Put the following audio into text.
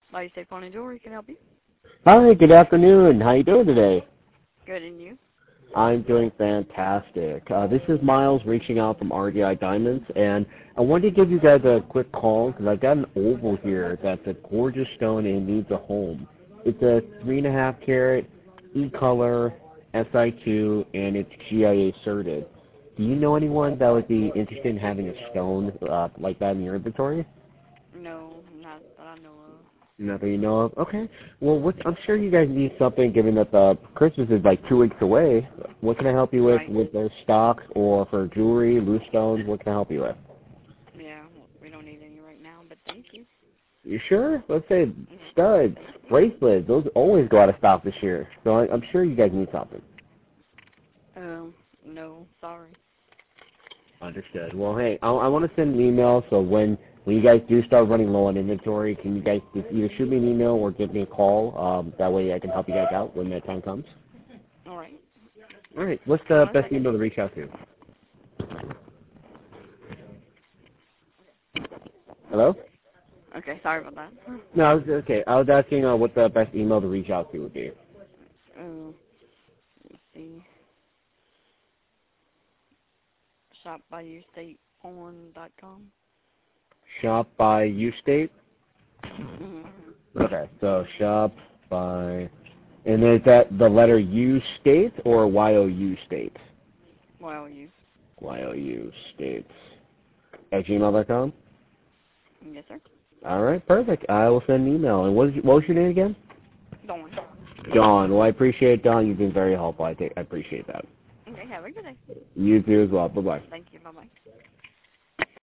Lady State Pawn and Jewelry can I help you. Hi, good afternoon. How you doing today? Good, and you? I'm doing fantastic. This is Miles reaching out from RDI Diamonds, and I wanted to give you guys a quick call because I've got an oval here that's a gorgeous stone and it needs a home. It's a 3.5 carat E-color SI2, and it's GIA certed. Do you know anyone that would be interested in having a stone like that in your inventory? No, not that I know of. Not that you know of? Okay. Well, I'm sure you guys need something given that Christmas is like 2 weeks away. What can I help you with the stock or for jewelry, loose stones? What can I help you with? Yeah, we don't need any right now, but thank you. You sure? Let's say studs, bracelets. Those always go out of stock this year. So I'm sure you guys need something. No, sorry. Understood. Well, hey, I want to send an email, so when you guys do start running low on inventory, can you guys just either shoot me an email or give me a call? That way I can help you guys out when that time comes. All right. All right. What's the best email to reach out to? Hello? Okay, sorry about that. No, okay. I was asking what the best email to reach out to would be. Let's see. shopbyyoustatepawn.com. Shop by Ustate? Mm-hmm. Okay, so shop by... And is that the letter U State or YOU State? YOU. YOU State. At gmail.com? Yes, sir. All right, perfect. I will send an email. And what was your name again? Dawn. Dawn. Well, I appreciate it, Dawn. You've been very helpful. I appreciate that. Okay, have a good day. You too as well. Bye-bye. Thank you. Bye-bye.